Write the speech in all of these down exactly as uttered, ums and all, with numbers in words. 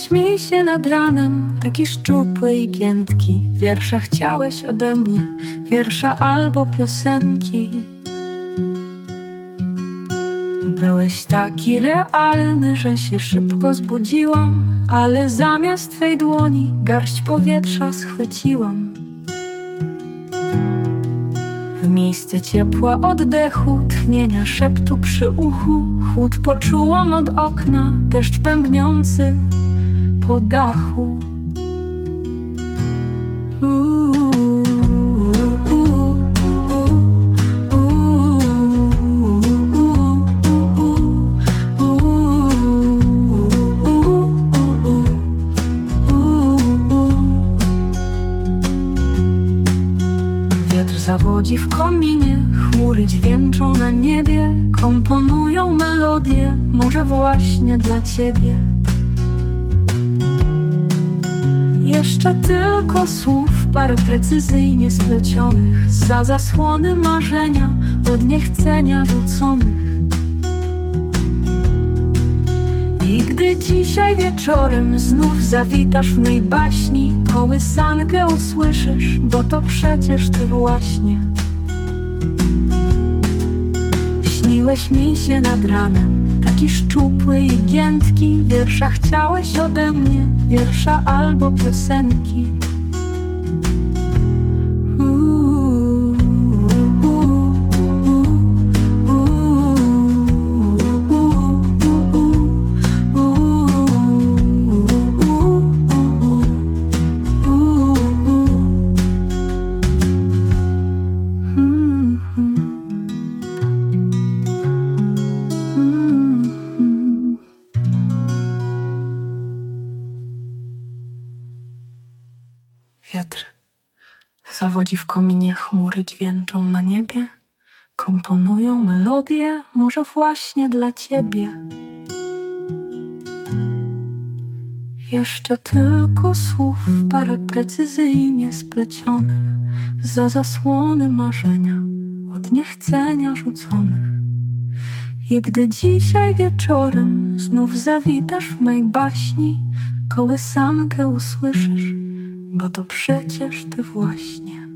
Śniłeś mi się nad ranem, taki szczupły i giętki. Wiersza chciałeś ode mnie, wiersza albo piosenki. Byłeś taki realny, że się szybko zbudziłam, ale zamiast twej dłoni garść powietrza schwyciłam. W miejsce ciepła oddechu, tchnienia szeptu przy uchu, chłód poczułam od okna, deszcz pękniący po dachu. Wiatr zawodzi w kominie, chmury dźwięczą na niebie, komponują melodię, może właśnie dla ciebie. Jeszcze tylko słów, parę precyzyjnie splecionych, za zasłony marzenia, od niechcenia rzuconych. I gdy dzisiaj wieczorem znów zawitasz w mej baśni, kołysankę usłyszysz, bo to przecież ty właśnie. Śniłeś mi się nad ranem, taki szczupły i giętki. Wiersza chciałeś ode mnie, wiersza albo piosenki. Wiatr zawodzi w kominie, chmury dźwięczą na niebie, komponują melodię, może właśnie dla ciebie. Jeszcze tylko słów, parę precyzyjnie splecionych, za zasłony marzenia, od niechcenia rzuconych. I gdy dzisiaj wieczorem znów zawitasz w mej baśni, kołysankę usłyszysz, bo to przecież ty właśnie.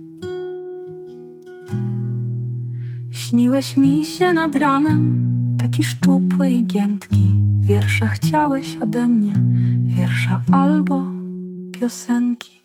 Śniłeś mi się nad ranem, taki szczupły i giętki. Wiersza chciałeś ode mnie, wiersza albo piosenki.